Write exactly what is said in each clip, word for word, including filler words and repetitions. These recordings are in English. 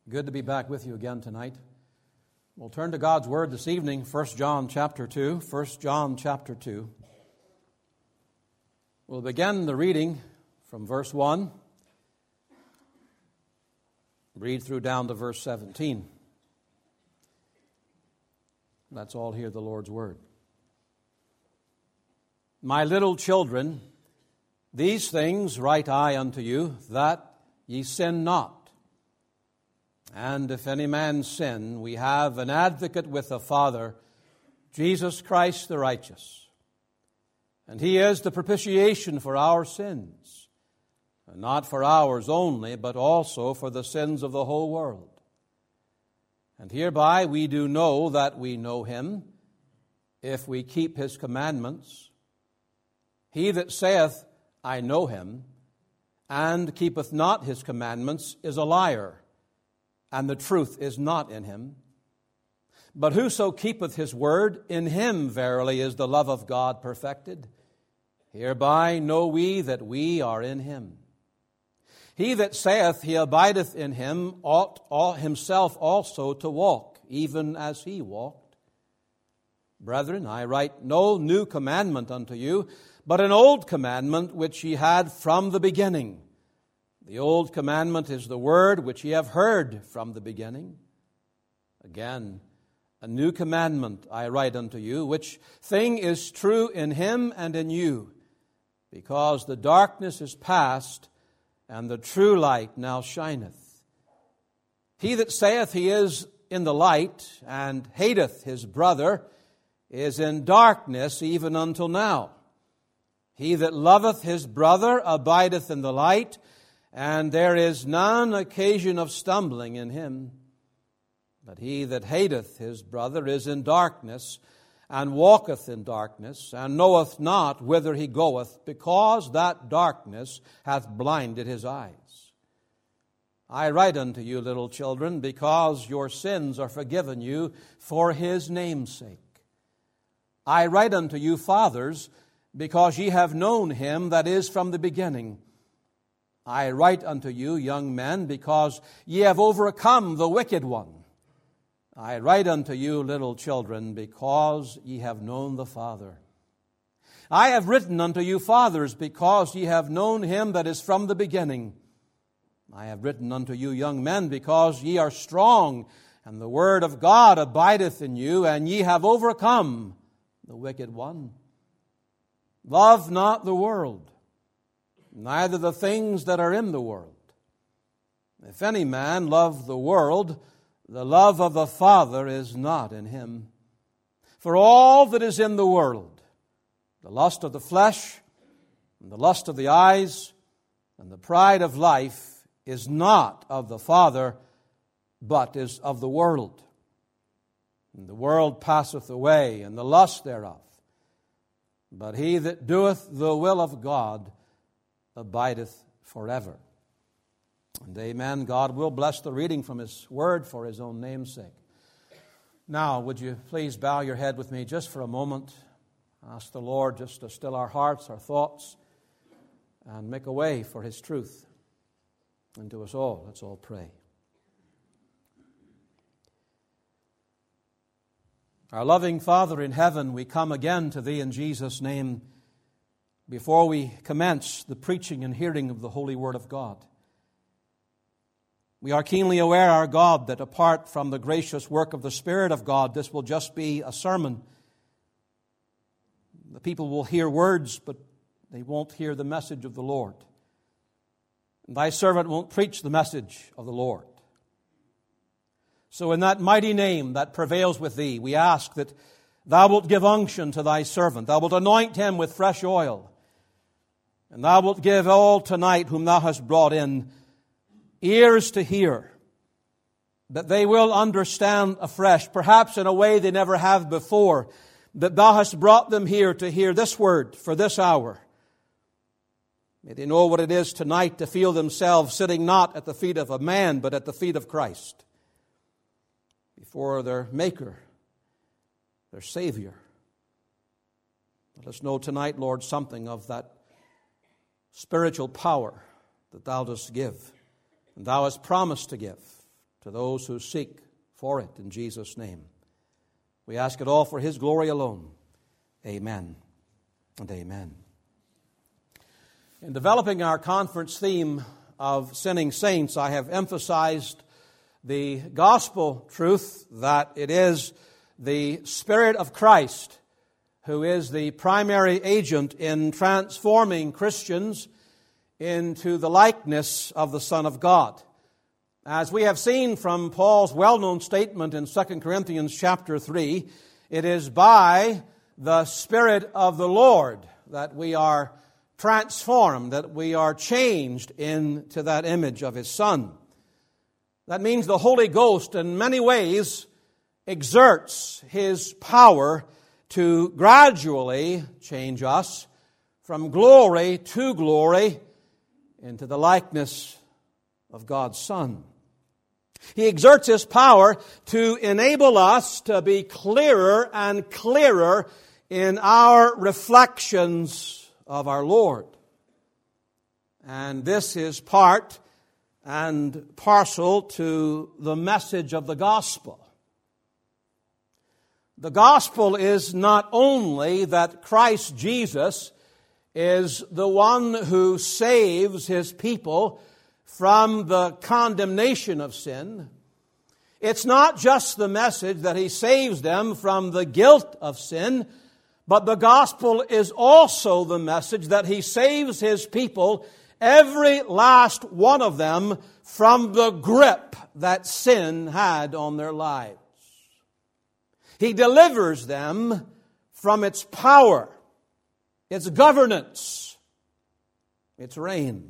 Good to be back with you again tonight. We'll turn to God's Word this evening, First John chapter two. First John chapter two. We'll begin the reading from verse one. Read through down to verse seventeen. Let's all hear the Lord's Word. My little children, these things write I unto you, that ye sin not. And if any man sin, we have an advocate with the Father, Jesus Christ the righteous. And he is the propitiation for our sins, and not for ours only, but also for the sins of the whole world. And hereby we do know that we know him, if we keep his commandments. He that saith, I know him, and keepeth not his commandments, is a liar, and the truth is not in him. But whoso keepeth his word, in him verily is the love of God perfected. Hereby know we that we are in him. He that saith he abideth in him ought himself also to walk, even as he walked. Brethren, I write no new commandment unto you, but an old commandment which ye had from the beginning. The old commandment is the word which ye have heard from the beginning. Again, a new commandment I write unto you, which thing is true in him and in you, because the darkness is past, and the true light now shineth. He that saith he is in the light, and hateth his brother, is in darkness even until now. He that loveth his brother abideth in the light, and there is none occasion of stumbling in him. But he that hateth his brother is in darkness, and walketh in darkness, and knoweth not whither he goeth, because that darkness hath blinded his eyes. I write unto you, little children, because your sins are forgiven you for his name's sake. I write unto you, fathers, because ye have known him that is from the beginning. I write unto you, young men, because ye have overcome the wicked one. I write unto you, little children, because ye have known the Father. I have written unto you, fathers, because ye have known him that is from the beginning. I have written unto you, young men, because ye are strong, and the word of God abideth in you, and ye have overcome the wicked one. Love not the world, neither the things that are in the world. If any man love the world, the love of the Father is not in him. For all that is in the world, the lust of the flesh, and the lust of the eyes, and the pride of life, is not of the Father, but is of the world. And the world passeth away, and the lust thereof. But he that doeth the will of God abideth forever. And amen. God will bless the reading from his word for his own name's sake. Now, would you please bow your head with me just for a moment? Ask the Lord just to still our hearts, our thoughts, and make a way for his truth. And to us all, let's all pray. Our loving Father in heaven, we come again to thee in Jesus' name before we commence the preaching and hearing of the holy word of God. We are keenly aware, our God, that apart from the gracious work of the Spirit of God, this will just be a sermon. The people will hear words, but they won't hear the message of the Lord. And thy servant won't preach the message of the Lord. So in that mighty name that prevails with thee, we ask that thou wilt give unction to thy servant. Thou wilt anoint him with fresh oil. And thou wilt give all tonight whom thou hast brought in ears to hear, that they will understand afresh, perhaps in a way they never have before, that thou hast brought them here to hear this word for this hour. May they know what it is tonight to feel themselves sitting not at the feet of a man, but at the feet of Christ, before their Maker, their Savior. Let us know tonight, Lord, something of that spiritual power that thou dost give, and thou hast promised to give to those who seek for it in Jesus' name. We ask it all for His glory alone. Amen and amen. In developing our conference theme of sinning saints, I have emphasized the gospel truth that it is the Spirit of Christ who is the primary agent in transforming Christians into the likeness of the Son of God. As we have seen from Paul's well-known statement in Second Corinthians chapter three, it is by the Spirit of the Lord that we are transformed, that we are changed into that image of His Son. That means the Holy Ghost in many ways exerts His power to gradually change us from glory to glory into the likeness of God's Son. He exerts His power to enable us to be clearer and clearer in our reflections of our Lord. And this is part and parcel to the message of the gospel. The gospel is not only that Christ Jesus is the one who saves His people from the condemnation of sin. It's not just the message that He saves them from the guilt of sin, but the gospel is also the message that He saves His people, every last one of them, from the grip that sin had on their lives. He delivers them from its power, its governance, its reign.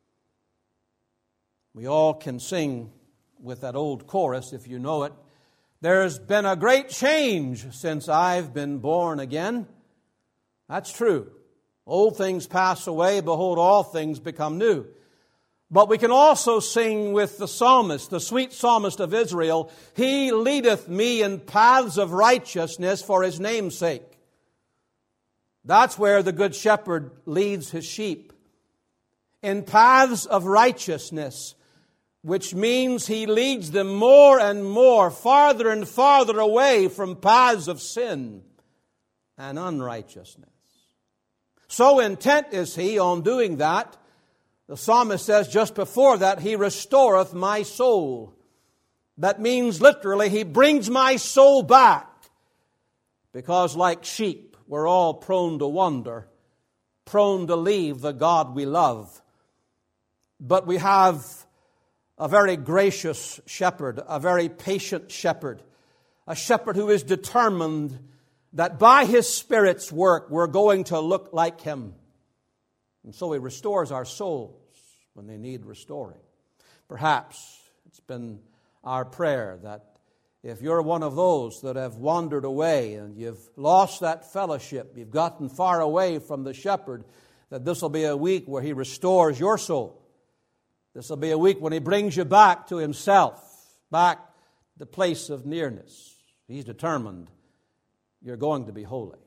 We all can sing with that old chorus, if you know it. There's been a great change since I've been born again. That's true. Old things pass away, behold, all things become new. But we can also sing with the psalmist, the sweet psalmist of Israel, He leadeth me in paths of righteousness for His name's sake. That's where the good shepherd leads his sheep. In paths of righteousness, which means He leads them more and more, farther and farther away from paths of sin and unrighteousness. So intent is He on doing that. The psalmist says just before that, He restoreth my soul. That means literally, He brings my soul back. Because like sheep, we're all prone to wander, prone to leave the God we love. But we have a very gracious shepherd, a very patient shepherd, a shepherd who is determined that by His Spirit's work, we're going to look like Him. And so He restores our souls when they need restoring. Perhaps it's been our prayer that if you're one of those that have wandered away and you've lost that fellowship, you've gotten far away from the shepherd, that this will be a week where He restores your soul. This will be a week when He brings you back to Himself, back to the place of nearness. He's determined you're going to be holy.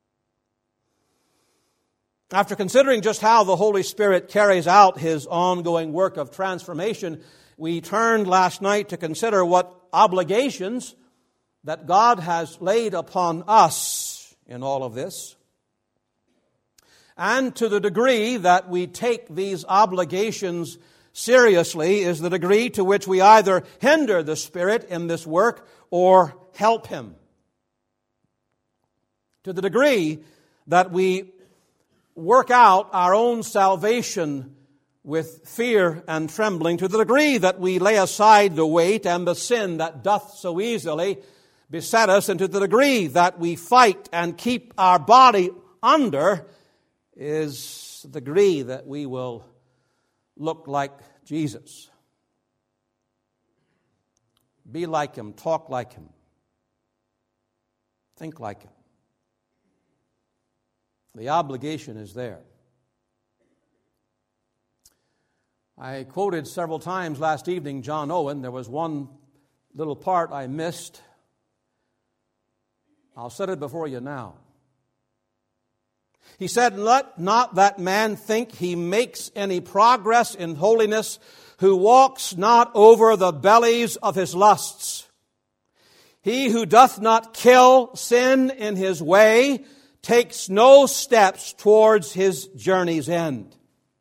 After considering just how the Holy Spirit carries out His ongoing work of transformation, we turned last night to consider what obligations that God has laid upon us in all of this. And to the degree that we take these obligations seriously is the degree to which we either hinder the Spirit in this work or help Him. To the degree that we work out our own salvation with fear and trembling, to the degree that we lay aside the weight and the sin that doth so easily beset us, and to the degree that we fight and keep our body under, is the degree that we will look like Jesus. Be like Him, talk like Him, think like Him. The obligation is there. I quoted several times last evening John Owen. There was one little part I missed. I'll set it before you now. He said, "Let not that man think he makes any progress in holiness who walks not over the bellies of his lusts. He who doth not kill sin in his way takes no steps towards his journey's end."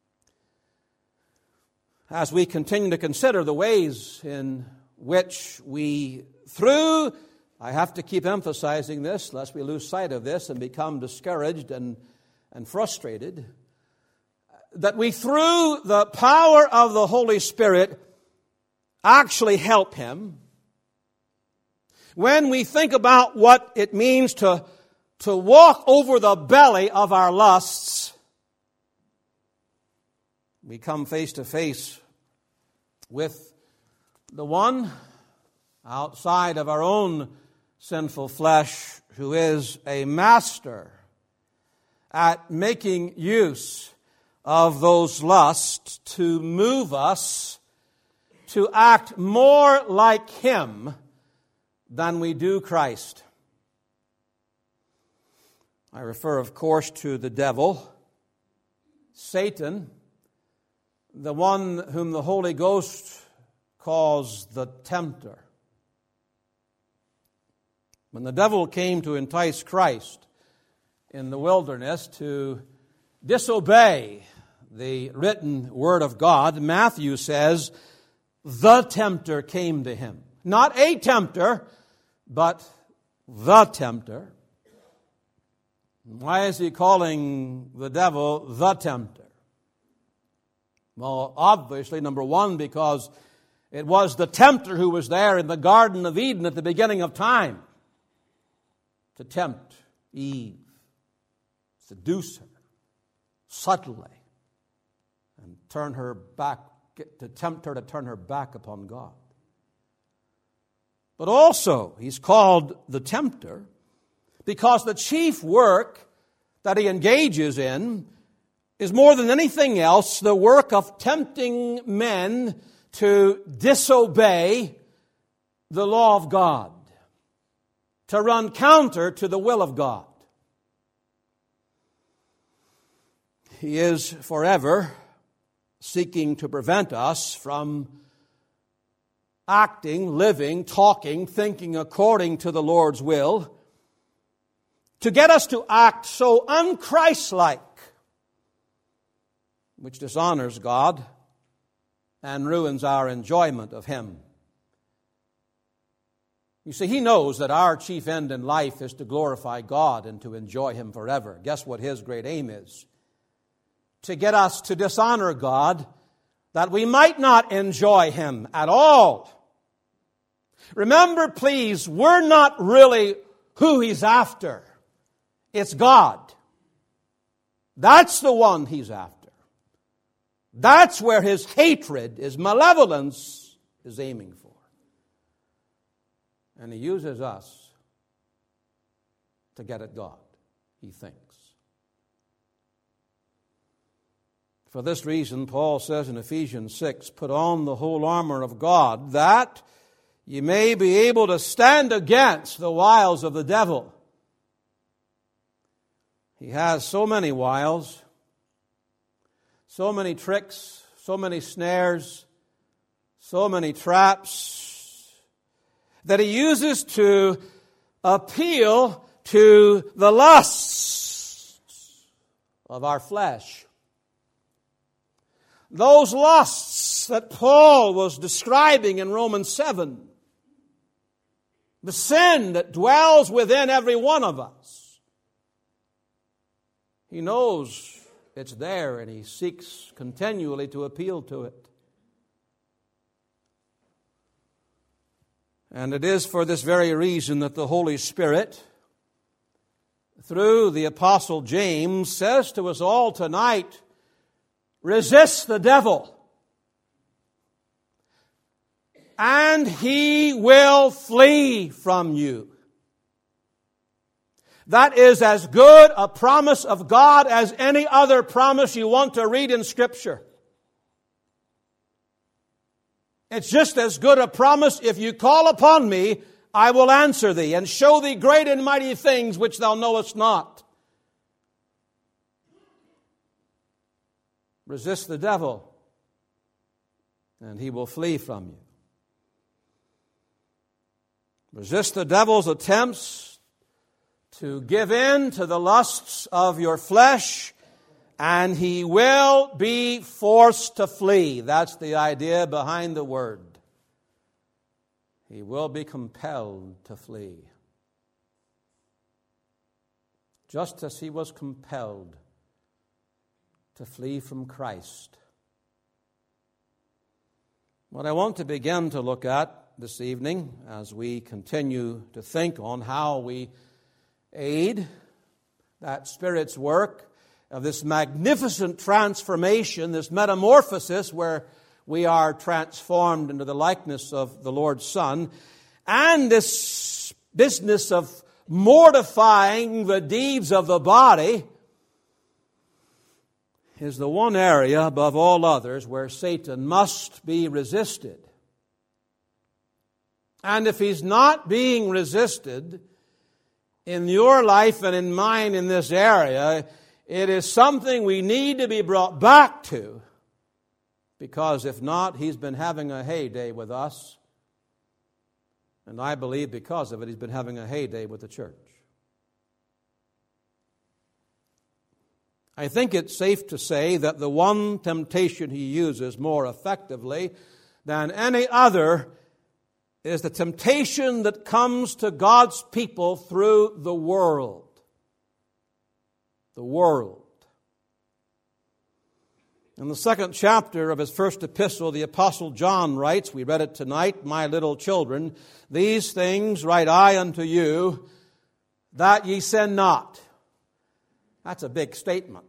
As we continue to consider the ways in which we, through, I have to keep emphasizing this, lest we lose sight of this and become discouraged and, and frustrated, that we, through the power of the Holy Spirit, actually help him. When we think about what it means to, to walk over the belly of our lusts, we come face to face with the one outside of our own sinful flesh who is a master at making use of those lusts to move us to act more like him than we do Christ. I refer, of course, to the devil, Satan, the one whom the Holy Ghost calls the tempter. When the devil came to entice Christ in the wilderness to disobey the written word of God, Matthew says, the tempter came to him. Not a tempter, but the tempter. Why is he calling the devil the tempter? Well, obviously, number one, because it was the tempter who was there in the Garden of Eden at the beginning of time to tempt Eve, seduce her subtly, and turn her back, to tempt her to turn her back upon God. But also, he's called the tempter because the chief work that he engages in is more than anything else the work of tempting men to disobey the law of God, to run counter to the will of God. He is forever seeking to prevent us from acting, living, talking, thinking according to the Lord's will, to get us to act so un-Christ-like, which dishonors God and ruins our enjoyment of Him. You see, He knows that our chief end in life is to glorify God and to enjoy Him forever. Guess what His great aim is? To get us to dishonor God, that we might not enjoy Him at all. Remember, please, we're not really who He's after. It's God. That's the one He's after. That's where His hatred, His malevolence is aiming for. And He uses us to get at God, He thinks. For this reason, Paul says in Ephesians six, put on the whole armor of God, that ye may be able to stand against the wiles of the devil. He has so many wiles, so many tricks, so many snares, so many traps that he uses to appeal to the lusts of our flesh. Those lusts that Paul was describing in Romans seven. The sin that dwells within every one of us. He knows it's there and he seeks continually to appeal to it. And it is for this very reason that the Holy Spirit, through the Apostle James, says to us all tonight, resist the devil, and he will flee from you. That is as good a promise of God as any other promise you want to read in Scripture. It's just as good a promise, if you call upon me, I will answer thee, and show thee great and mighty things which thou knowest not. Resist the devil, and he will flee from you. Resist the devil's attempts to give in to the lusts of your flesh, and he will be forced to flee. That's the idea behind the word. He will be compelled to flee. Just as he was compelled to flee from Christ. What I want to begin to look at this evening, as we continue to think on how we aid that Spirit's work of this magnificent transformation, this metamorphosis where we are transformed into the likeness of the Lord's Son, and this business of mortifying the deeds of the body, is the one area above all others where Satan must be resisted. And if he's not being resisted in your life and in mine in this area, it is something we need to be brought back to. Because if not, he's been having a heyday with us. And I believe because of it, he's been having a heyday with the church. I think it's safe to say that the one temptation he uses more effectively than any other is the temptation that comes to God's people through the world. The world. In the second chapter of his first epistle, the Apostle John writes, we read it tonight, "My little children, these things write I unto you, that ye sin not." That's a big statement.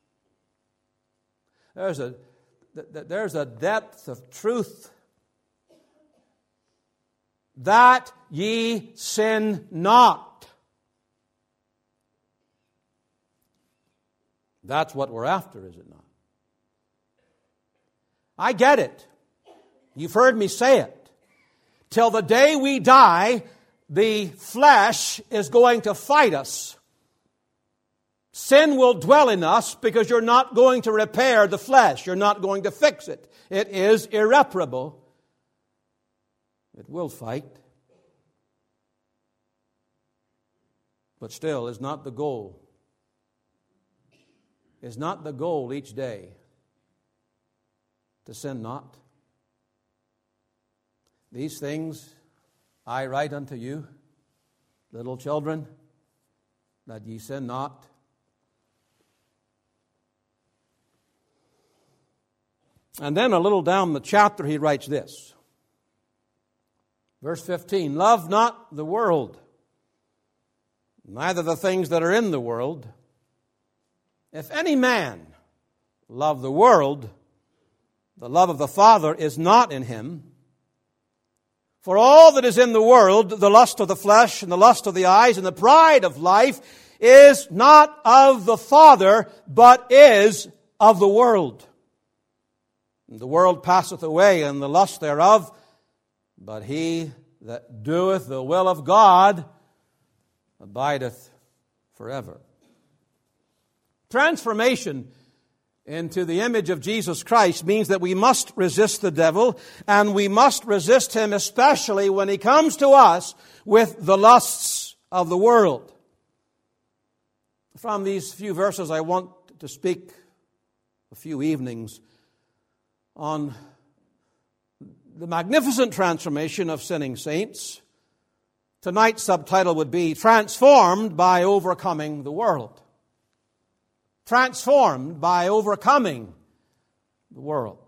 There's a, there's a depth of truth. That ye sin not. That's what we're after, is it not? I get it. You've heard me say it. Till the day we die, the flesh is going to fight us. Sin will dwell in us because you're not going to repair the flesh. You're not going to fix it. It is irreparable. It will fight. But still, is not the goal. Is not the goal each day to sin not? These things I write unto you, little children, that ye sin not. And then a little down the chapter he writes this. Verse fifteen, "Love not the world, neither the things that are in the world. If any man love the world, the love of the Father is not in him. For all that is in the world, the lust of the flesh and the lust of the eyes and the pride of life, is not of the Father, but is of the world. And the world passeth away, and the lust thereof, but he that doeth the will of God abideth forever." Transformation into the image of Jesus Christ means that we must resist the devil, and we must resist him especially when he comes to us with the lusts of the world. From these few verses, I want to speak a few evenings on the magnificent transformation of sinning saints. Tonight's subtitle would be "Transformed by Overcoming the World." Transformed by overcoming the world.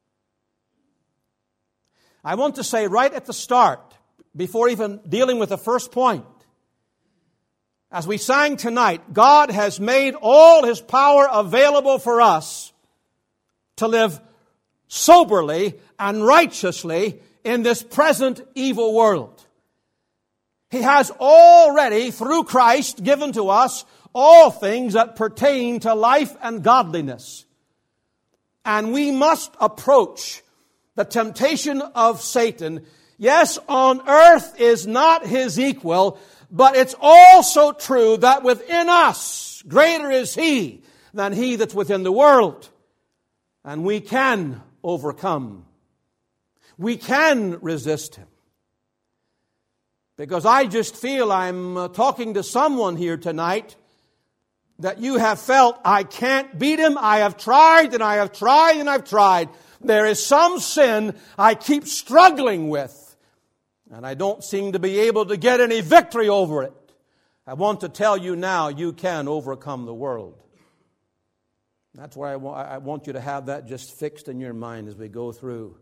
I want to say right at the start, before even dealing with the first point, as we sang tonight, God has made all His power available for us to live soberly and righteously in this present evil world. He has already, through Christ, given to us all things that pertain to life and godliness. And we must approach the temptation of Satan. Yes, on earth is not his equal, but it's also true that within us, greater is he than he that's within the world. And we can overcome. We can resist him. Because I just feel I'm uh, talking to someone here tonight that you have felt, I can't beat him. I have tried and I have tried and I've tried. There is some sin I keep struggling with, and I don't seem to be able to get any victory over it. I want to tell you now, you can overcome the world. That's why I want, I want you to have that just fixed in your mind as we go through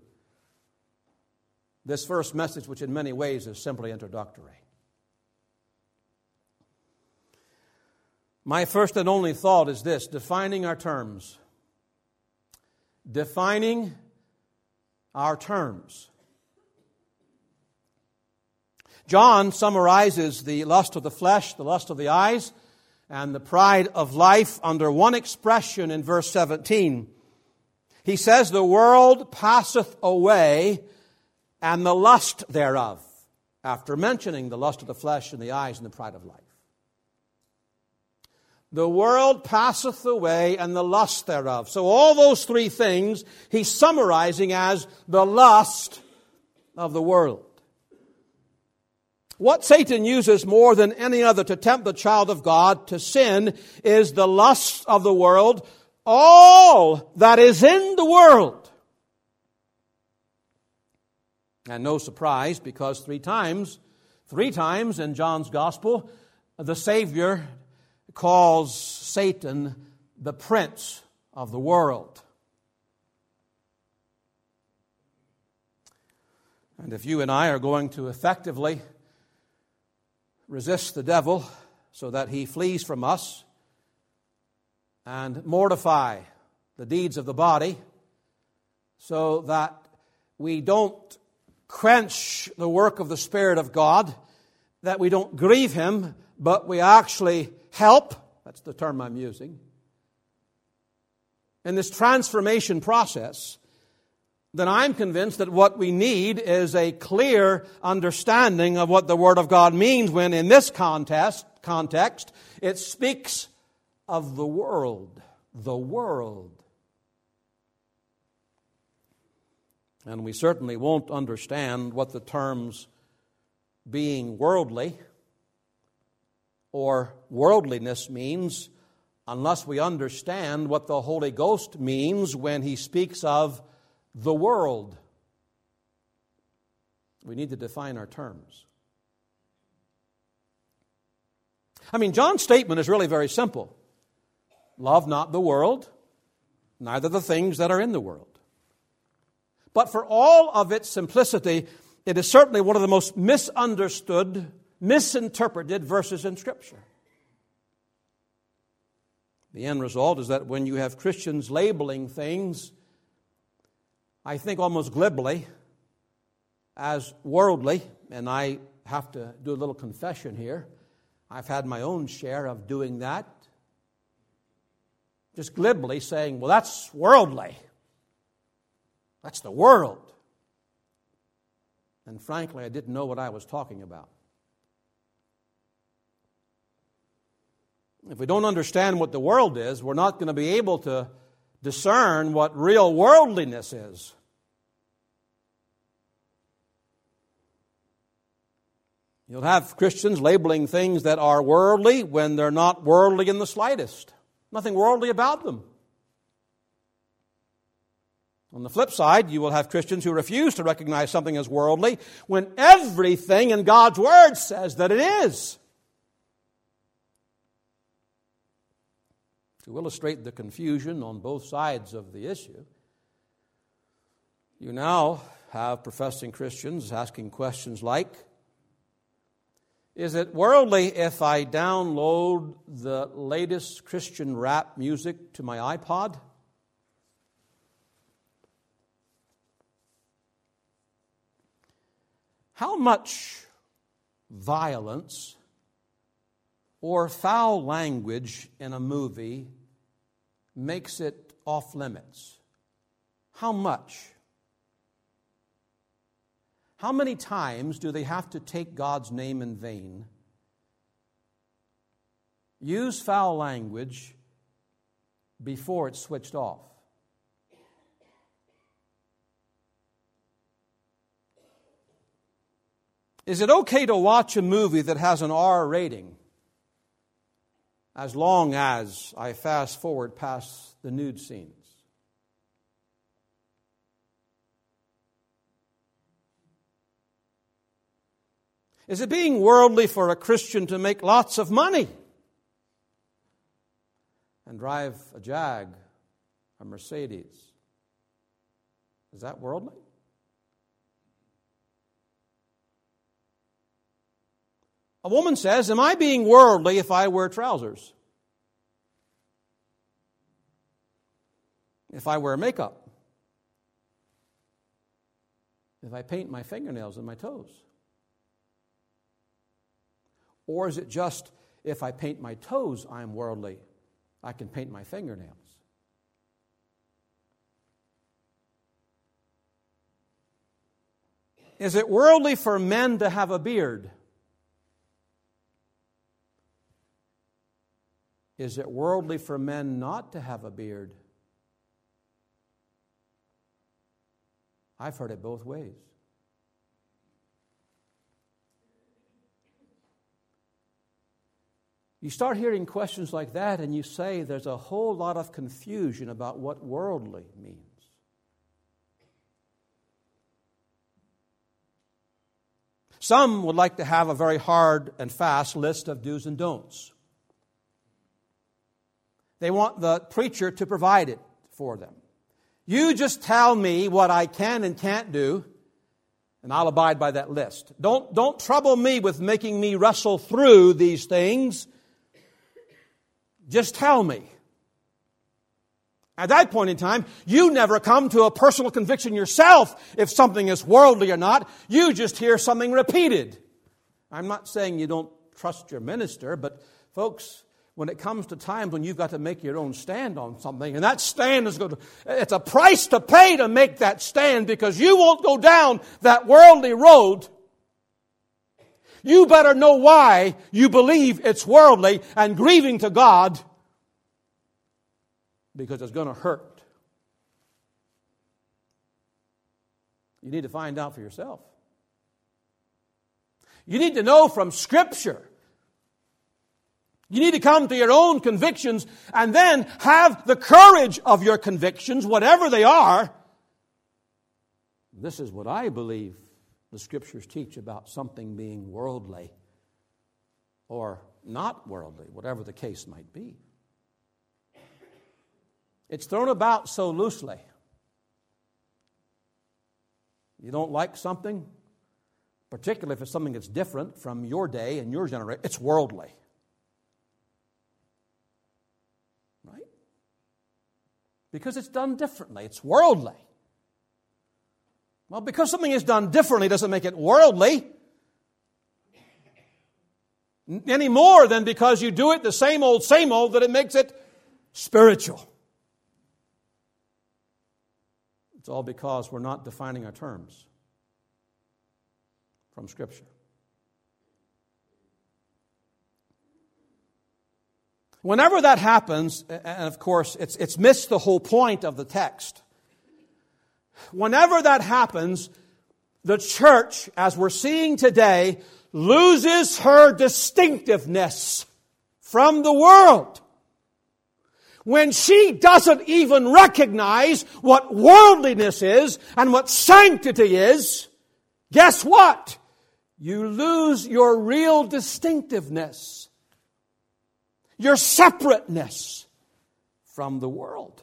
this first message, which in many ways is simply introductory. My first and only thought is this: defining our terms. Defining our terms. John summarizes the lust of the flesh, the lust of the eyes, and the pride of life under one expression in verse seventeen. He says, "The world passeth away, and the lust thereof," after mentioning the lust of the flesh and the eyes and the pride of life. The world passeth away and the lust thereof. So all those three things he's summarizing as the lust of the world. What Satan uses more than any other to tempt the child of God to sin is the lust of the world, all that is in the world. And no surprise, because three times, three times in John's Gospel, the Savior calls Satan the prince of the world. And if you and I are going to effectively resist the devil so that he flees from us and mortify the deeds of the body so that we don't quench the work of the Spirit of God, that we don't grieve him, but we actually help, that's the term I'm using, in this transformation process, then I'm convinced that what we need is a clear understanding of what the Word of God means when, in this context, context, it speaks of the world. The world. And we certainly won't understand what the terms being worldly or worldliness means unless we understand what the Holy Ghost means when he speaks of the world. We need to define our terms. I mean, John's statement is really very simple. Love not the world, neither the things that are in the world. But for all of its simplicity, it is certainly one of the most misunderstood, misinterpreted verses in Scripture. The end result is that when you have Christians labeling things, I think almost glibly, as worldly, and I have to do a little confession here, I've had my own share of doing that. Just glibly saying, well, that's worldly. That's the world. And frankly, I didn't know what I was talking about. If we don't understand what the world is, we're not going to be able to discern what real worldliness is. You'll have Christians labeling things that are worldly when they're not worldly in the slightest. Nothing worldly about them. On the flip side, you will have Christians who refuse to recognize something as worldly when everything in God's Word says that it is. To illustrate the confusion on both sides of the issue, you now have professing Christians asking questions like, is it worldly if I download the latest Christian rap music to my iPod? How much violence or foul language in a movie makes it off limits? How much? How many times do they have to take God's name in vain, use foul language before it's switched off? Is it okay to watch a movie that has an R rating as long as I fast forward past the nude scenes? Is it being worldly for a Christian to make lots of money and drive a Jag, a Mercedes? Is that worldly? A woman says, am I being worldly if I wear trousers? If I wear makeup? If I paint my fingernails and my toes? Or is it just, if I paint my toes, I'm worldly? I can paint my fingernails. Is it worldly for men to have a beard? Is it worldly for men not to have a beard? I've heard it both ways. You start hearing questions like that and you say there's a whole lot of confusion about what worldly means. Some would like to have a very hard and fast list of do's and don'ts. They want the preacher to provide it for them. You just tell me what I can and can't do, and I'll abide by that list. Don't, don't trouble me with making me wrestle through these things. Just tell me. At that point in time, you never come to a personal conviction yourself if something is worldly or not. You just hear something repeated. I'm not saying you don't trust your minister, but folks, when it comes to times when you've got to make your own stand on something, and that stand is going to, it's a price to pay to make that stand because you won't go down that worldly road. You better know why you believe it's worldly and grieving to God, because it's going to hurt. You need to find out for yourself. You need to know from Scripture. You need to come to your own convictions and then have the courage of your convictions, whatever they are. This is what I believe the Scriptures teach about something being worldly or not worldly, whatever the case might be. It's thrown about so loosely. You don't like something, particularly if it's something that's different from your day and your generation, it's worldly. Right? Because it's done differently. It's worldly. Well, because something is done differently doesn't make it worldly any more than because you do it the same old, same old, that it makes it spiritual. It's all because we're not defining our terms from Scripture. Whenever that happens, and of course it's, it's missed the whole point of the text. Whenever that happens, the church, as we're seeing today, loses her distinctiveness from the world. When she doesn't even recognize what worldliness is and what sanctity is, guess what? You lose your real distinctiveness, your separateness from the world.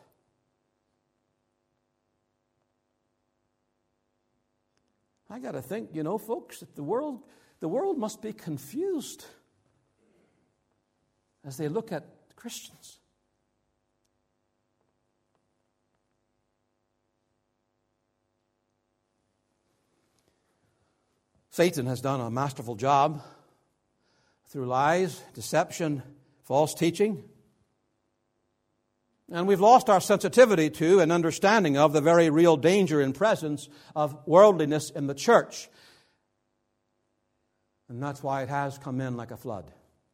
I got to think, you know, folks, that the world, the world must be confused as they look at Christians. Satan has done a masterful job through lies, deception, false teaching. And we've lost our sensitivity to and understanding of the very real danger and presence of worldliness in the church. And that's why it has come in like a flood.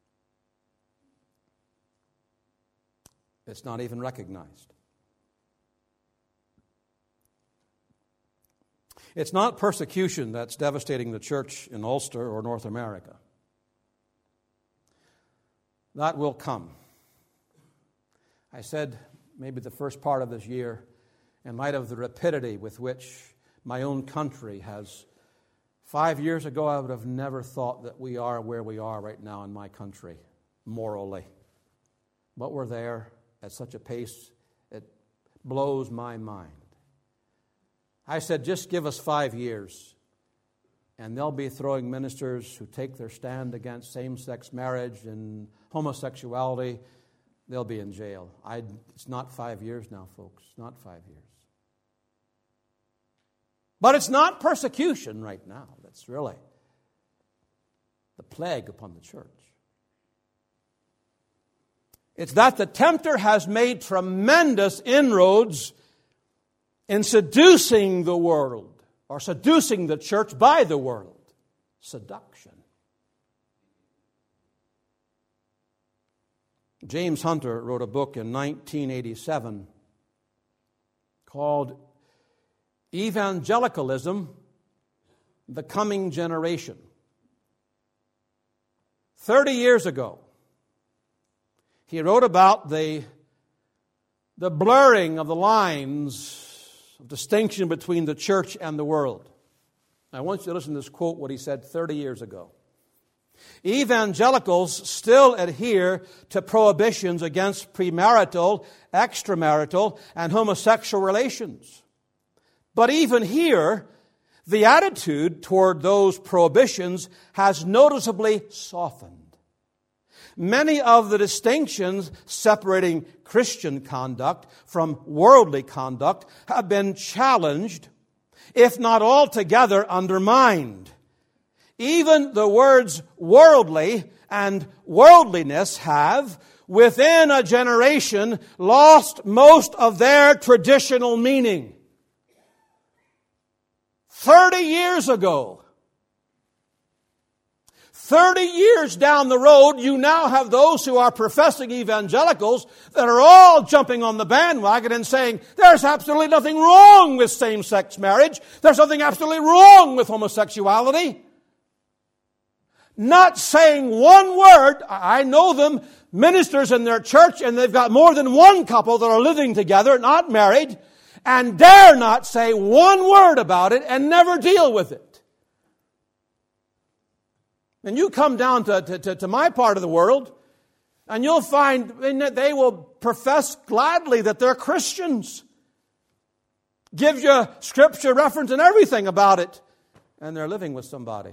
It's not even recognized. It's not persecution that's devastating the church in Ulster or North America. That will come. I said maybe the first part of this year, in light of the rapidity with which my own country has, five years ago I would have never thought that we are where we are right now in my country, morally. But we're there at such a pace, it blows my mind. I said, just give us five years, and they'll be throwing ministers who take their stand against same-sex marriage and homosexuality. They'll be in jail. I, it's not five years now, folks. Not five years. But it's not persecution right now. That's really the plague upon the church. It's that the tempter has made tremendous inroads in seducing the world, or seducing the church by the world. Seduction. James Hunter wrote a book in nineteen eighty-seven called Evangelicalism, the Coming Generation. Thirty years ago, he wrote about the, the blurring of the lines of distinction between the church and the world. I want you to listen to this quote, what he said thirty years ago. Evangelicals still adhere to prohibitions against premarital, extramarital, and homosexual relations. But even here, the attitude toward those prohibitions has noticeably softened. Many of the distinctions separating Christian conduct from worldly conduct have been challenged, if not altogether undermined. Even the words worldly and worldliness have, within a generation, lost most of their traditional meaning. Thirty years ago, thirty years down the road, you now have those who are professing evangelicals that are all jumping on the bandwagon and saying, there's absolutely nothing wrong with same-sex marriage. There's nothing absolutely wrong with homosexuality. Not saying one word. I know them, ministers in their church, and they've got more than one couple that are living together, not married, and dare not say one word about it and never deal with it. And you come down to, to, to my part of the world, and you'll find that they will profess gladly that they're Christians. Give you scripture reference and everything about it, and they're living with somebody.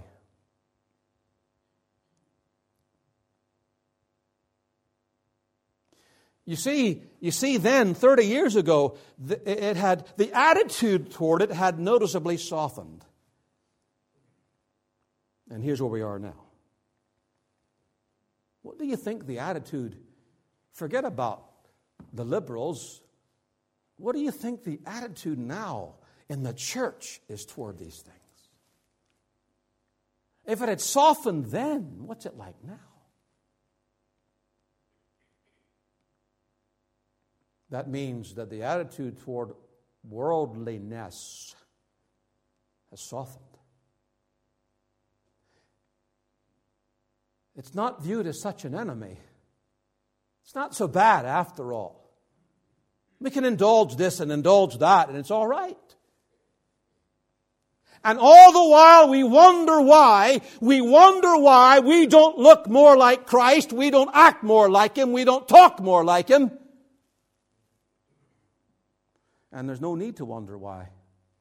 You see, you see then, thirty years ago, it had, the attitude toward it had noticeably softened. And here's where we are now. What do you think the attitude, forget about the liberals, what do you think the attitude now in the church is toward these things? If it had softened then, what's it like now? That means that the attitude toward worldliness has softened. It's not viewed as such an enemy. It's not so bad after all. We can indulge this and indulge that, and it's all right. And all the while we wonder why, we wonder why we don't look more like Christ, we don't act more like Him, we don't talk more like Him. And there's no need to wonder why.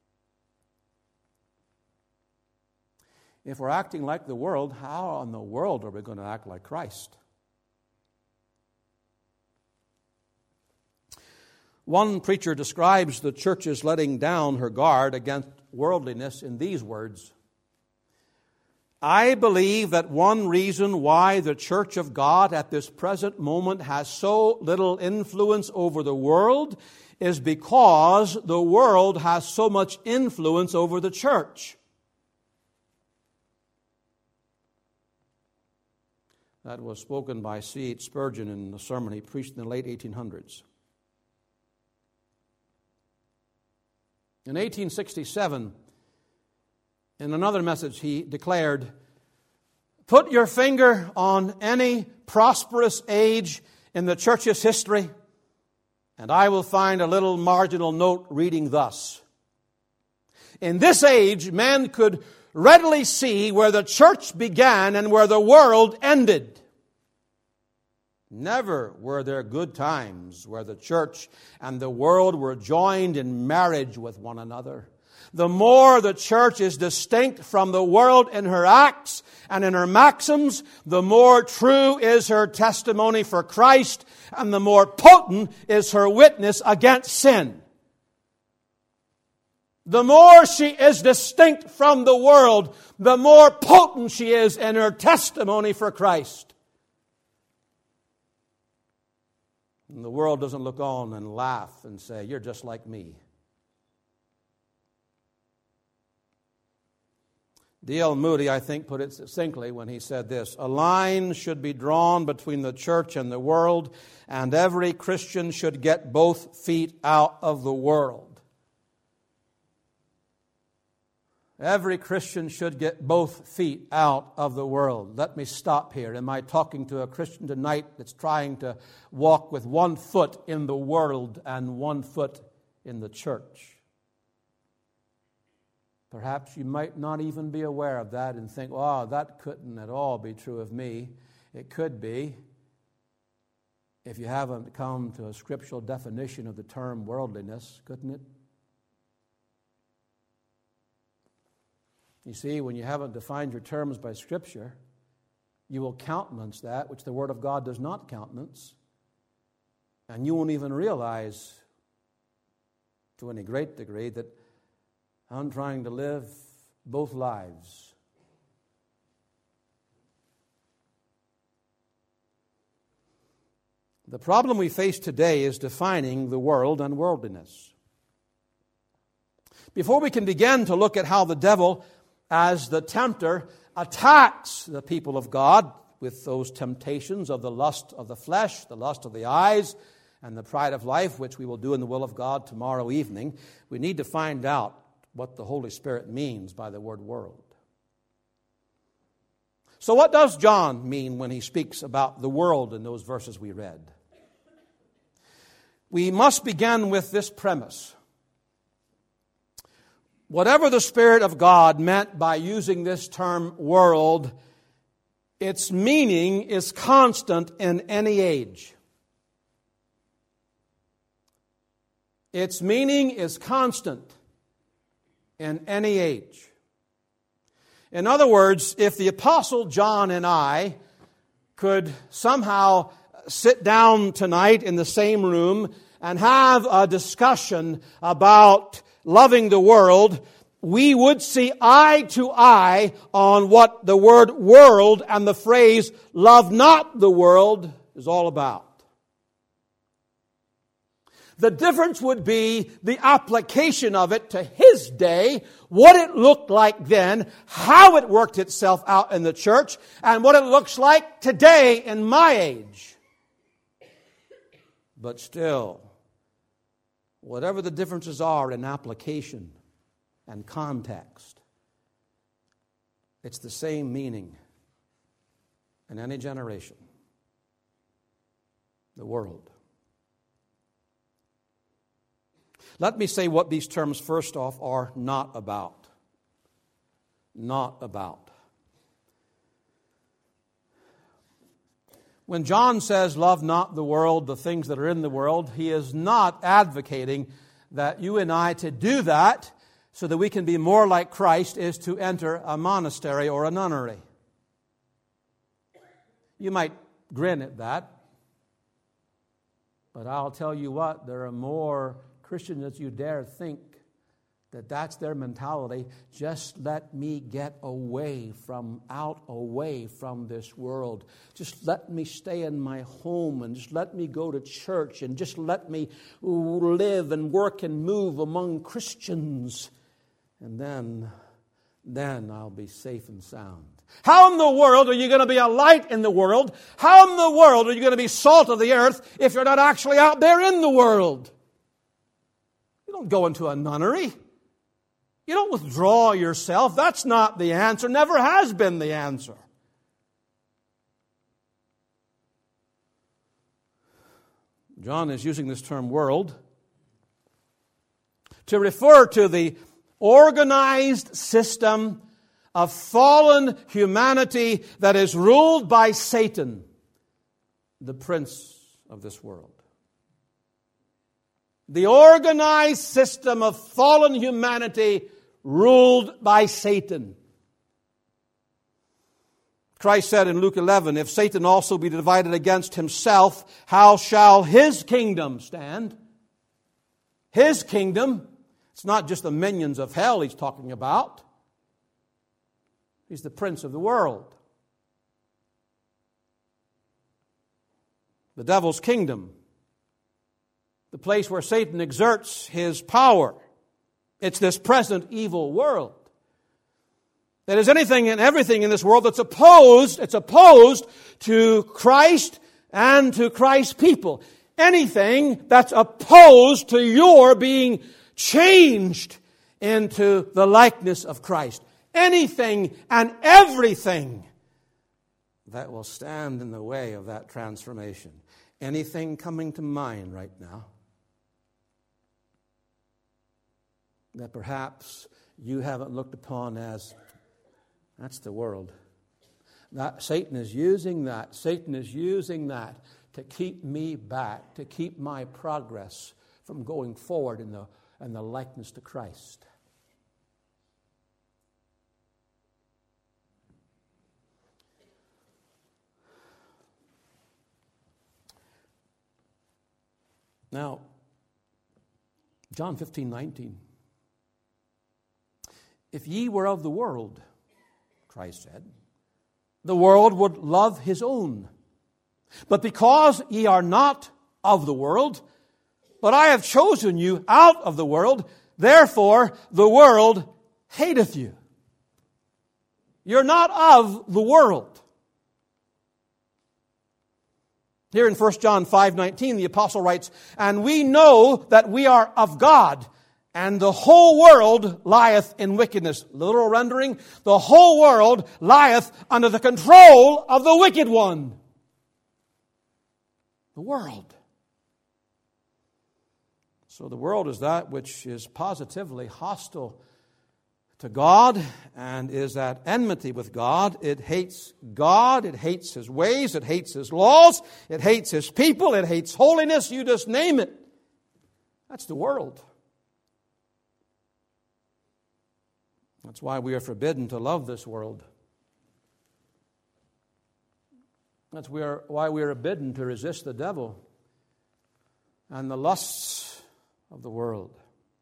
If we're acting like the world, how in the world are we going to act like Christ? One preacher describes the church's letting down her guard against worldliness in these words. I believe that one reason why the Church of God at this present moment has so little influence over the world is because the world has so much influence over the church. That was spoken by C H Spurgeon in a sermon he preached in the late eighteen hundreds. In eighteen sixty-seven, In another message, he declared, "Put your finger on any prosperous age in the church's history, and I will find a little marginal note reading thus. In this age, men could readily see where the church began and where the world ended. Never were there good times where the church and the world were joined in marriage with one another. The more the church is distinct from the world in her acts and in her maxims, the more true is her testimony for Christ, and the more potent is her witness against sin." The more she is distinct from the world, the more potent she is in her testimony for Christ. And the world doesn't look on and laugh and say, "You're just like me." D L Moody, I think, put it succinctly when he said this: "A line should be drawn between the church and the world, and every Christian should get both feet out of the world." Every Christian should get both feet out of the world. Let me stop here. Am I talking to a Christian tonight that's trying to walk with one foot in the world and one foot in the church? Perhaps you might not even be aware of that and think, "Oh, that couldn't at all be true of me." It could be if you haven't come to a scriptural definition of the term worldliness, couldn't it? You see, when you haven't defined your terms by Scripture, you will countenance that which the Word of God does not countenance, and you won't even realize to any great degree that I'm trying to live both lives. The problem we face today is defining the world and worldliness. Before we can begin to look at how the devil, as the tempter, attacks the people of God with those temptations of the lust of the flesh, the lust of the eyes, and the pride of life, which we will do in the will of God tomorrow evening, we need to find out what the Holy Spirit means by the word world. So what does John mean when he speaks about the world in those verses we read? We must begin with this premise. Whatever the Spirit of God meant by using this term world, its meaning is constant in any age. Its meaning is constant in any age. In other words, if the Apostle John and I could somehow sit down tonight in the same room and have a discussion about loving the world, we would see eye to eye on what the word world and the phrase love not the world is all about. The difference would be the application of it to his day, what it looked like then, how it worked itself out in the church, and what it looks like today in my age. But still, whatever the differences are in application and context, it's the same meaning in any generation. The world. Let me say what these terms, first off, are not about. Not about. When John says, "Love not the world, the things that are in the world," he is not advocating that you and I to do that so that we can be more like Christ is to enter a monastery or a nunnery. You might grin at that, but I'll tell you what, there are more Christians that you dare think that that's their mentality. Just let me get away from, out away from this world. Just let me stay in my home and just let me go to church and just let me live and work and move among Christians. And then, then I'll be safe and sound. How in the world are you going to be a light in the world? How in the world are you going to be salt of the earth if you're not actually out there in the world? You don't go into a nunnery. You don't withdraw yourself. That's not the answer. Never has been the answer. John is using this term world to refer to the organized system of fallen humanity that is ruled by Satan, the prince of this world. The organized system of fallen humanity ruled by Satan. Christ said in Luke eleven, if Satan also be divided against himself, how shall his kingdom stand? His kingdom. It's not just the minions of hell he's talking about. He's the prince of the world. The devil's kingdom. The place where Satan exerts his power. It's this present evil world. There is anything and everything in this world that's opposed, it's opposed to Christ and to Christ's people. Anything that's opposed to your being changed into the likeness of Christ. Anything and everything that will stand in the way of that transformation. Anything coming to mind right now that perhaps you haven't looked upon as, that's the world. That Satan is using that. Satan is using that to keep me back, to keep my progress from going forward in the, in the likeness to Christ. Now, John fifteen nineteen. If ye were of the world, Christ said, the world would love his own. But because ye are not of the world, but I have chosen you out of the world, therefore the world hateth you. You're not of the world. Here in First John five nineteen, the apostle writes, and we know that we are of God, and the whole world lieth in wickedness. Literal rendering, the whole world lieth under the control of the wicked one. The world. So the world is that which is positively hostile to God and is at enmity with God. It hates God. It hates His ways. It hates His laws. It hates His people. It hates holiness. You just name it. That's the world. That's why we are forbidden to love this world. That's why we are forbidden to resist the devil and the lusts of the world.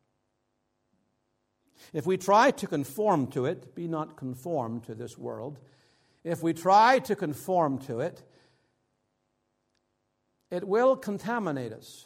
If we try to conform to it, be not conformed to this world. If we try to conform to it, it will contaminate us.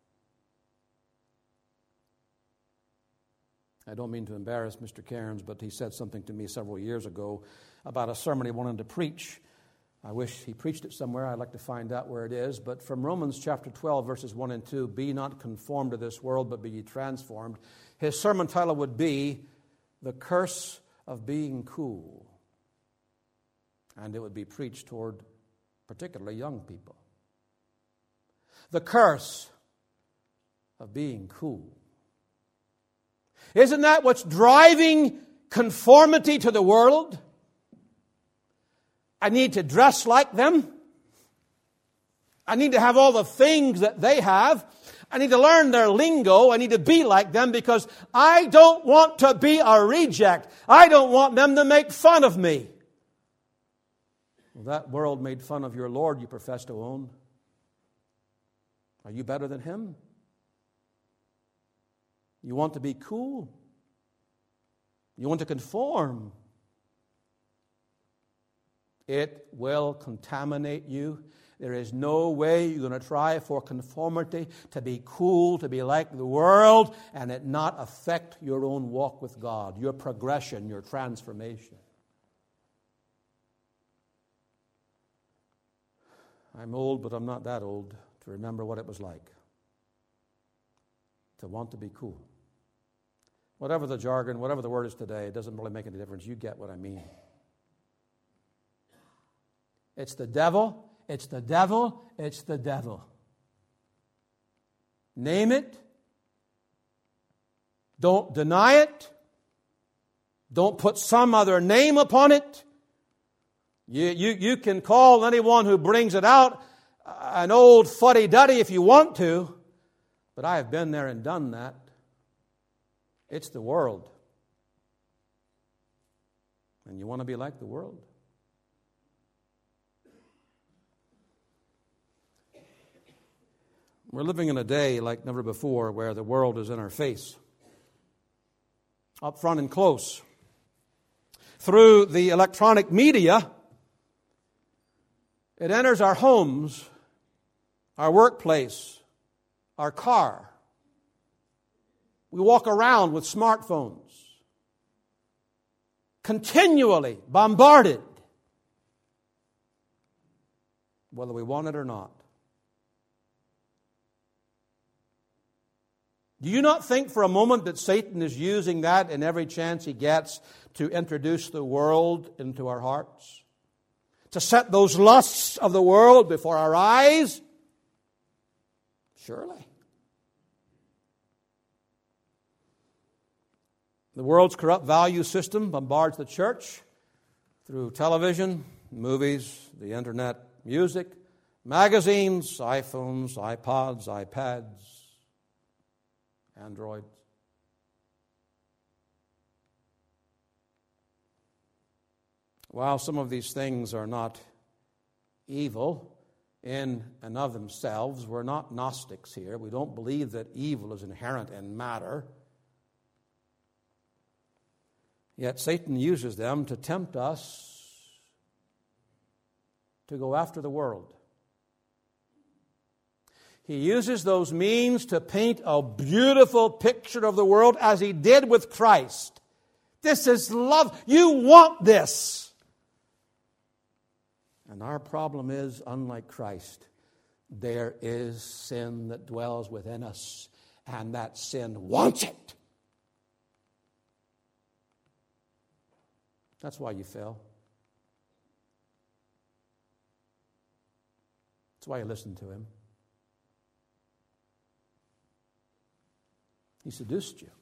I don't mean to embarrass Mister Cairns, but he said something to me several years ago about a sermon he wanted to preach. I wish he preached it somewhere. I'd like to find out where it is. But from Romans chapter twelve, verses one and two, be not conformed to this world, but be ye transformed. His sermon title would be, The Curse of Being Cool. And it would be preached toward particularly young people. The curse of being cool. Isn't that what's driving conformity to the world? I need to dress like them. I need to have all the things that they have. I need to learn their lingo. I need to be like them because I don't want to be a reject. I don't want them to make fun of me. Well, that world made fun of your Lord you profess to own. Are you better than Him? You want to be cool? You want to conform? It will contaminate you. There is no way you're going to try for conformity, to be cool, to be like the world, and it not affect your own walk with God, your progression, your transformation. I'm old, but I'm not that old to remember what it was like to want to be cool. Whatever the jargon, whatever the word is today, it doesn't really make any difference. You get what I mean. It's the devil, it's the devil, it's the devil. Name it. Don't deny it. Don't put some other name upon it. You, you, you can call anyone who brings it out an old fuddy-duddy if you want to, but I have been there and done that. It's the world. And you want to be like the world? We're living in a day like never before where the world is in our face, up front and close. Through the electronic media, it enters our homes, our workplace, our car. We walk around with smartphones, continually bombarded, whether we want it or not. Do you not think for a moment that Satan is using that in every chance he gets to introduce the world into our hearts? To set those lusts of the world before our eyes? Surely. The world's corrupt value system bombards the church through television, movies, the internet, music, magazines, iPhones, iPods, iPads, Androids. While some of these things are not evil in and of themselves, we're not Gnostics here. We don't believe that evil is inherent in matter. Yet Satan uses them to tempt us to go after the world. He uses those means to paint a beautiful picture of the world as he did with Christ. This is love. You want this. And our problem is, unlike Christ, there is sin that dwells within us, and that sin wants it. That's why you fail. That's why you listen to him. He seduced you.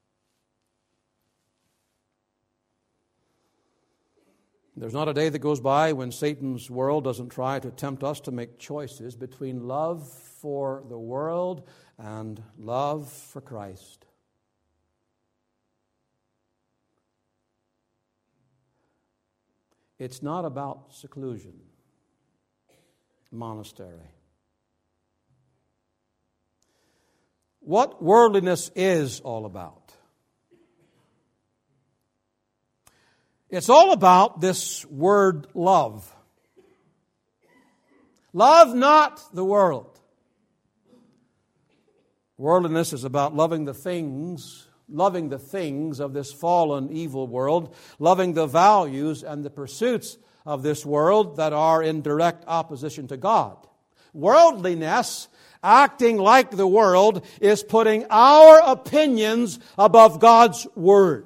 There's not a day that goes by when Satan's world doesn't try to tempt us to make choices between love for the world and love for Christ. It's not about seclusion, monastery. What worldliness is all about? It's all about this word love. Love not the world. Worldliness is about loving the things, loving the things of this fallen, evil world, loving the values and the pursuits of this world that are in direct opposition to God. Worldliness, acting like the world, is putting our opinions above God's Word.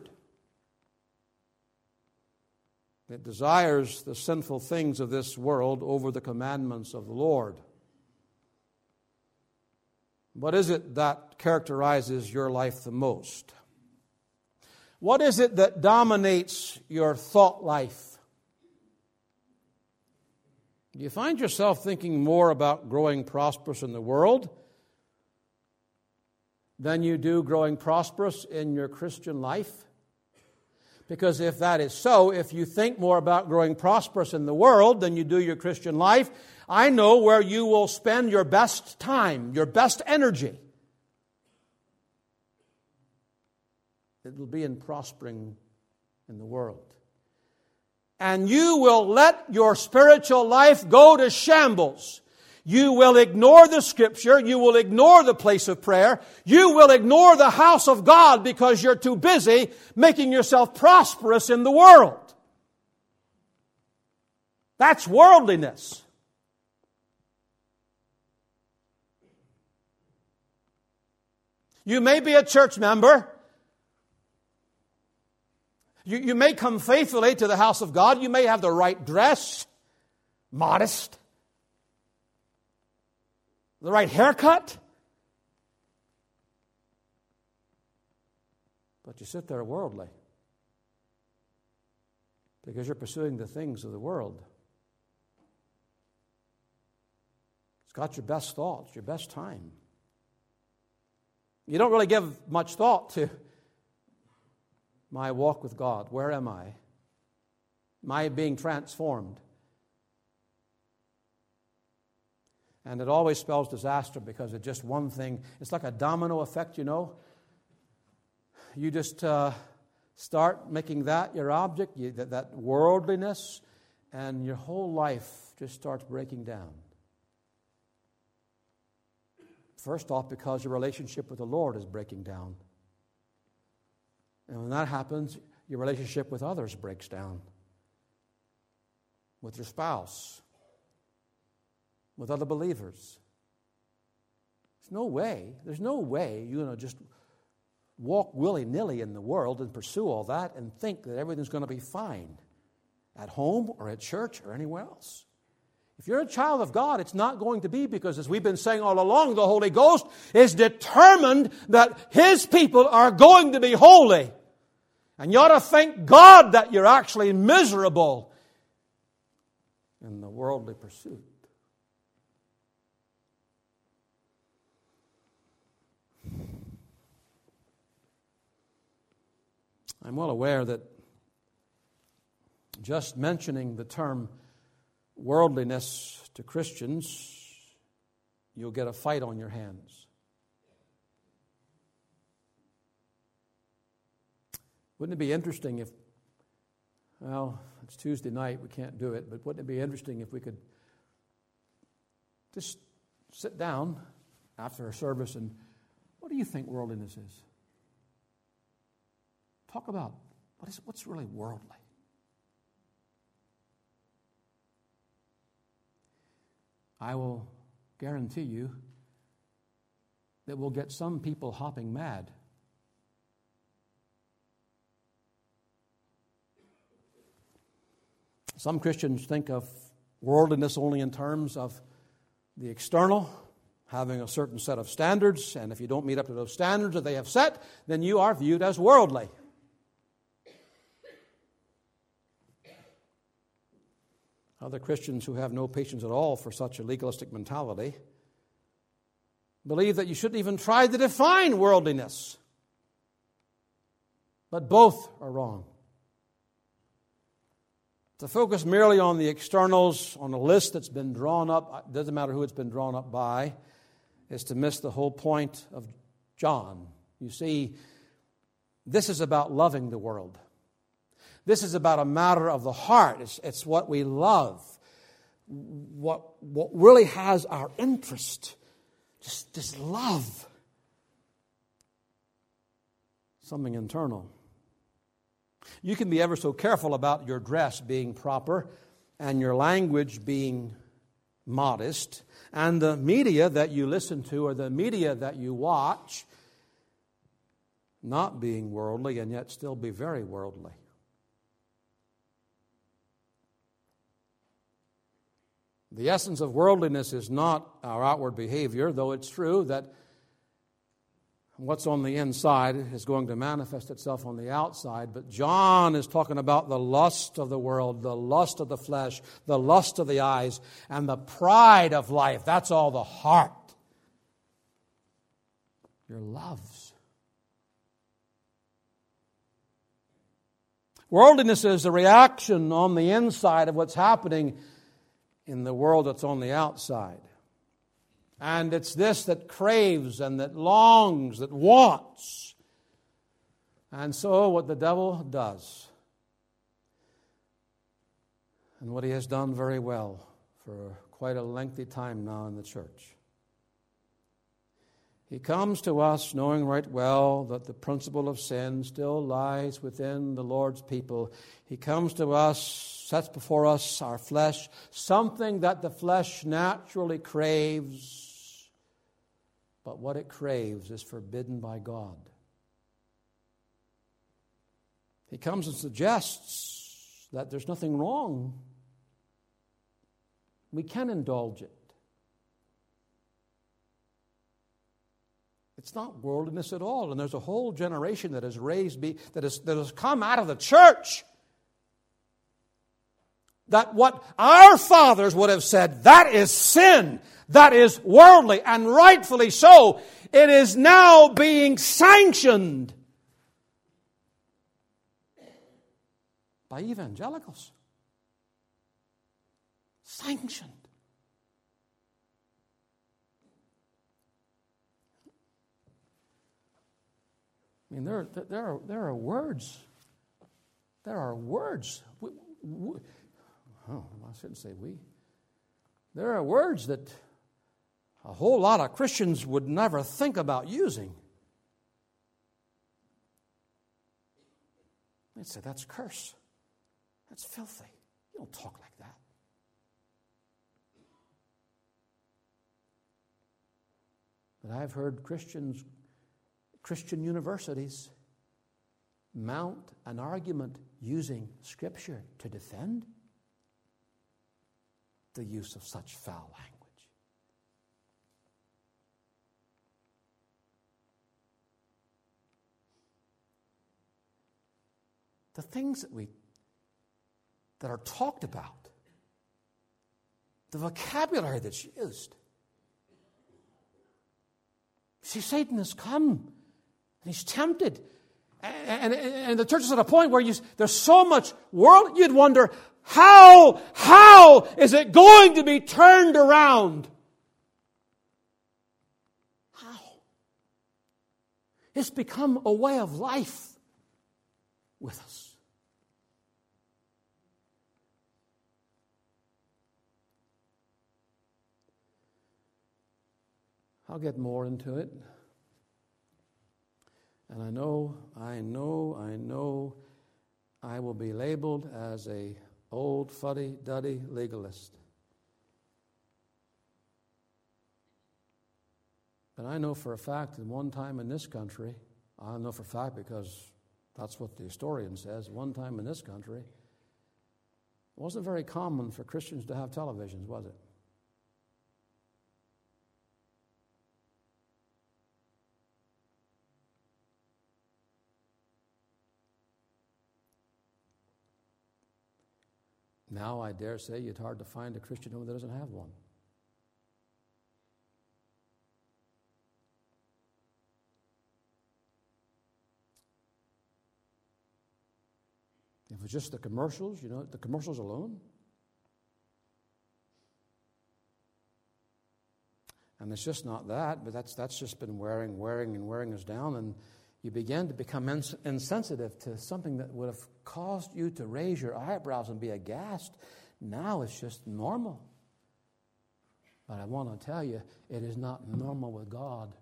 It desires the sinful things of this world over the commandments of the Lord. What is it that characterizes your life the most? What is it that dominates your thought life? Do you find yourself thinking more about growing prosperous in the world than you do growing prosperous in your Christian life? Because if that is so, if you think more about growing prosperous in the world than you do your Christian life, I know where you will spend your best time, your best energy. It will be in prospering in the world. And you will let your spiritual life go to shambles. You will ignore the Scripture. You will ignore the place of prayer. You will ignore the house of God because you're too busy making yourself prosperous in the world. That's worldliness. You may be a church member, You, you may come faithfully to the house of God. You may have the right dress, modest, the right haircut. But you sit there worldly because you're pursuing the things of the world. It's got your best thoughts, your best time. You don't really give much thought to my walk with God. Where am I? Am I being transformed? And it always spells disaster because it's just one thing. It's like a domino effect, you know. You just uh, start making that your object, you, that, that worldliness, and your whole life just starts breaking down. First off, because your relationship with the Lord is breaking down. And when that happens, your relationship with others breaks down. With your spouse, with other believers. There's no way, there's no way you're going to just walk willy-nilly in the world and pursue all that and think that everything's going to be fine at home or at church or anywhere else. If you're a child of God, it's not going to be, because as we've been saying all along, the Holy Ghost is determined that His people are going to be holy. And you ought to thank God that you're actually miserable in the worldly pursuit. I'm well aware that just mentioning the term worldliness to Christians, you'll get a fight on your hands. Wouldn't it be interesting if, well, it's Tuesday night, we can't do it, but wouldn't it be interesting if we could just sit down after a service and, what do you think worldliness is? Talk about what is, what's really worldly. I will guarantee you that we'll get some people hopping mad. Some Christians think of worldliness only in terms of the external, having a certain set of standards, and if you don't meet up to those standards that they have set, then you are viewed as worldly. Other Christians who have no patience at all for such a legalistic mentality believe that you shouldn't even try to define worldliness. But both are wrong. To focus merely on the externals, on a list that's been drawn up, doesn't matter who it's been drawn up by, is to miss the whole point of John. You see, this is about loving the world. This is about a matter of the heart. It's, it's what we love, what, what really has our interest. Just, just love. Something internal. You can be ever so careful about your dress being proper and your language being modest, and the media that you listen to or the media that you watch not being worldly and yet still be very worldly. The essence of worldliness is not our outward behavior, though it's true that what's on the inside is going to manifest itself on the outside. But John is talking about the lust of the world, the lust of the flesh, the lust of the eyes, and the pride of life. That's all the heart. Your loves. Worldliness is a reaction on the inside of what's happening in the world that's on the outside. And it's this that craves and that longs, that wants. And so what the devil does, and what he has done very well for quite a lengthy time now in the church, he comes to us knowing right well that the principle of sin still lies within the Lord's people. He comes to us, sets before us our flesh, something that the flesh naturally craves, but what it craves is forbidden by God. he comes and suggests that there's nothing wrong. We can indulge it. It's not worldliness at all. And there's a whole generation that is raised, be, that, is, that has come out of the church, that what our fathers would have said, that is sin, that is worldly, and rightfully so. It is now being sanctioned by evangelicals. Sanctioned. I mean, there, there, are, there are words. There are words. We, we, oh, I shouldn't say we. There are words that a whole lot of Christians would never think about using. They'd say, that's curse. That's filthy. You don't talk like that. But I've heard Christians, Christian universities mount an argument using Scripture to defend the use of such foul language. The things that we that are talked about, the vocabulary that's used. See, Satan has come, and he's tempted. And, and, and the church is at a point where you, there's so much world, you'd wonder, how, how is it going to be turned around? How? It's become a way of life with us. I'll get more into it. And I know, I know, I know I will be labeled as a old fuddy-duddy legalist. But I know for a fact that one time in this country, I know for a fact because that's what the historian says, one time in this country, it wasn't very common for Christians to have televisions, was it? Now, I dare say it's hard to find a Christian home that doesn't have one. If it's just the commercials, you know, the commercials alone. And it's just not that, but that's that's just been wearing, wearing, and wearing us down, and you begin to become ins- insensitive to something that would have caused you to raise your eyebrows and be aghast. Now it's just normal. But I want to tell you, it is not normal with God.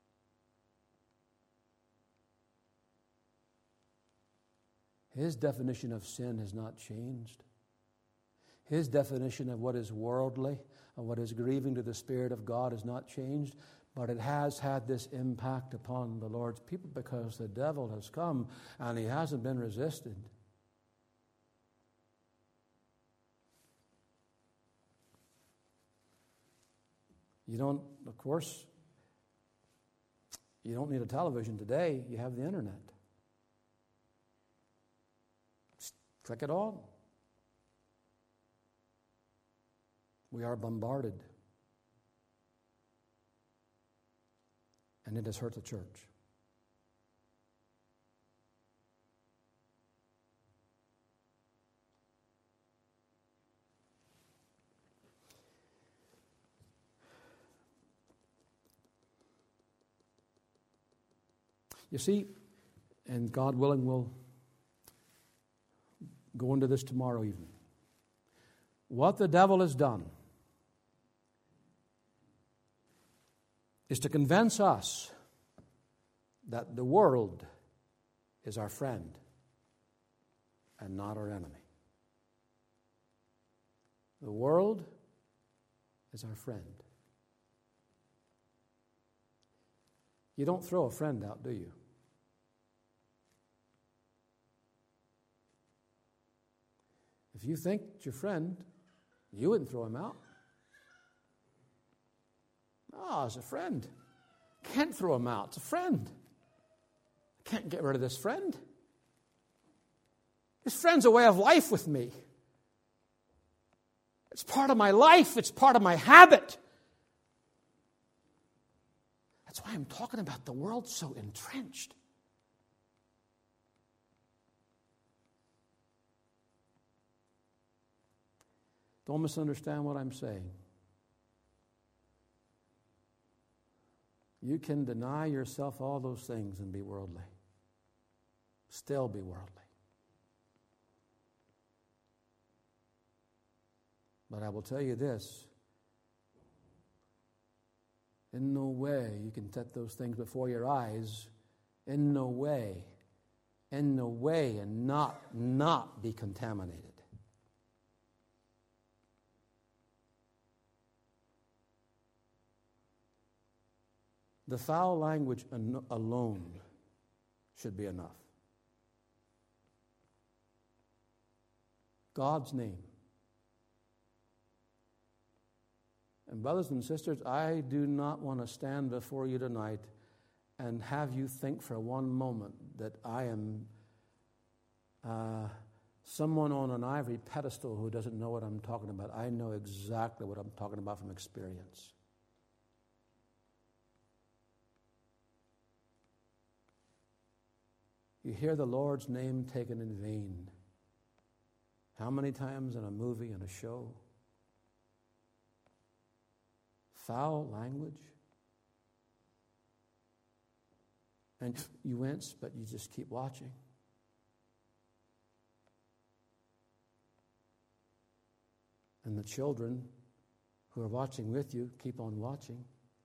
His definition of sin has not changed. His definition of what is worldly, of what is grieving to the Spirit of God has not changed. But it has had this impact upon the Lord's people because the devil has come and he hasn't been resisted. You don't, of course, you don't need a television today. You have the internet. Just click it on. We are bombarded. And it has hurt the church. You see, and God willing, we'll go into this tomorrow evening. What the devil has done is to convince us that the world is our friend and not our enemy. The world is our friend. You don't throw a friend out, do you? If you think it's your friend, you wouldn't throw him out. Oh, it's a friend. Can't throw him out. It's a friend. I can't get rid of this friend. This friend's a way of life with me. It's part of my life. It's part of my habit. That's why I'm talking about the world so entrenched. Don't misunderstand what I'm saying. You can deny yourself all those things and be worldly. Still be worldly. But I will tell you this. In no way you can set those things before your eyes. In no way. In no way and not, not be contaminated. The foul language alone should be enough. God's name. And brothers and sisters, I do not want to stand before you tonight and have you think for one moment that I am uh, someone on an ivory pedestal who doesn't know what I'm talking about. I know exactly what I'm talking about from experience. You hear the Lord's name taken in vain. How many times in a movie, in a show? Foul language. And you wince, but you just keep watching. And the children who are watching with you keep on watching.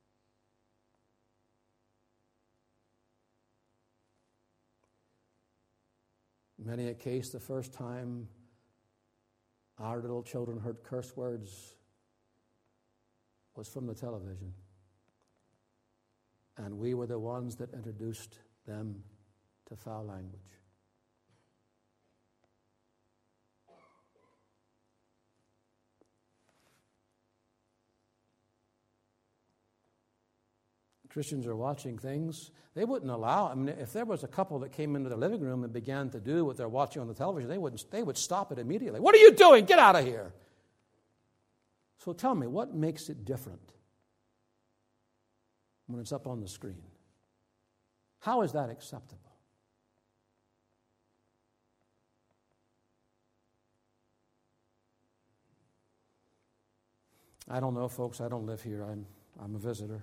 Many a case, the first time our little children heard curse words was from the television. And we were the ones that introduced them to foul language. Christians are watching things. They wouldn't allow, I mean, if there was a couple that came into the living room and began to do what they're watching on the television, they wouldn't, they would stop it immediately. What are you doing? Get out of here. So tell me, what makes it different when it's up on the screen? How is that acceptable? I don't know, folks. I don't live here. I'm, I'm a visitor.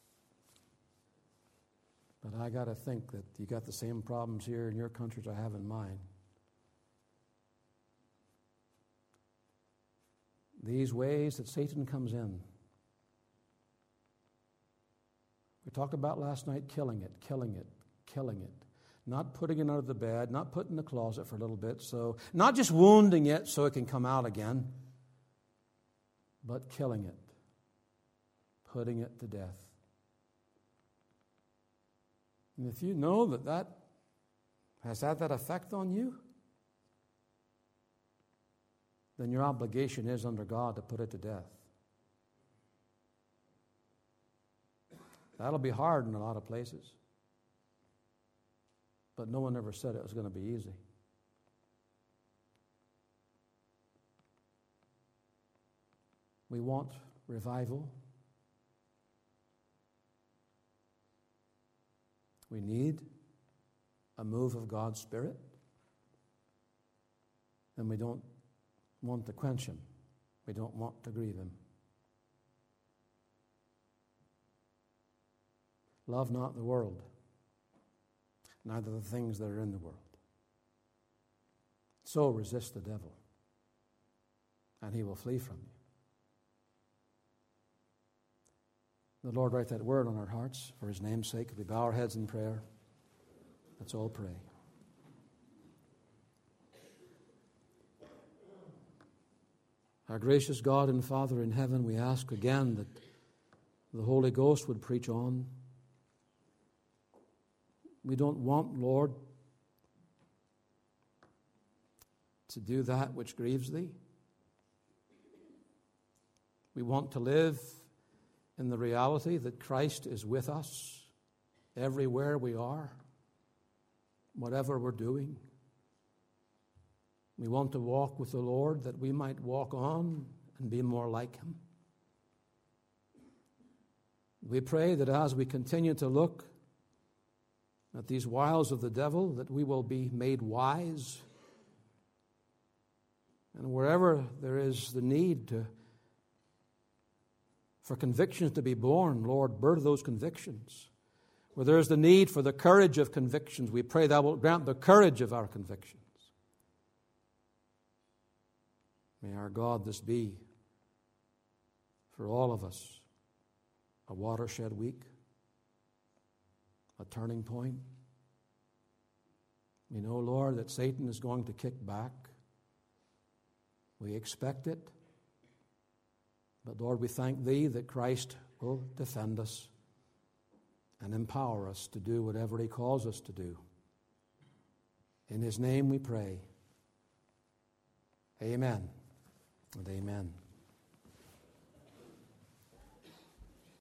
But I got to think that you got the same problems here in your country as I have in mine. These ways that Satan comes in. We talked about last night killing it, killing it, killing it. Not putting it under the bed, not putting it in the closet for a little bit, so not just wounding it so it can come out again, but killing it, putting it to death. And if you know that that has had that effect on you, then your obligation is under God to put it to death. That'll be hard in a lot of places. But no one ever said it was going to be easy. We want revival. We need a move of God's Spirit. And we don't want to quench Him. We don't want to grieve Him. Love not the world, neither the things that are in the world. So resist the devil, and he will flee from you. The Lord write that word on our hearts for His name's sake. We bow our heads in prayer. Let's all pray. Our gracious God and Father in heaven, we ask again that the Holy Ghost would preach on. We don't want, Lord, to do that which grieves thee. We want to live in the reality that Christ is with us everywhere we are, whatever we're doing. We want to walk with the Lord that we might walk on and be more like Him. We pray that as we continue to look at these wiles of the devil, that we will be made wise. And wherever there is the need to, for convictions to be born, Lord, birth those convictions. Where there is the need for the courage of convictions, we pray Thou wilt grant the courage of our convictions. May our God this be, for all of us, a watershed week, a turning point. We know, Lord, that Satan is going to kick back. We expect it. But, Lord, we thank Thee that Christ will defend us and empower us to do whatever He calls us to do. In His name we pray. Amen and amen.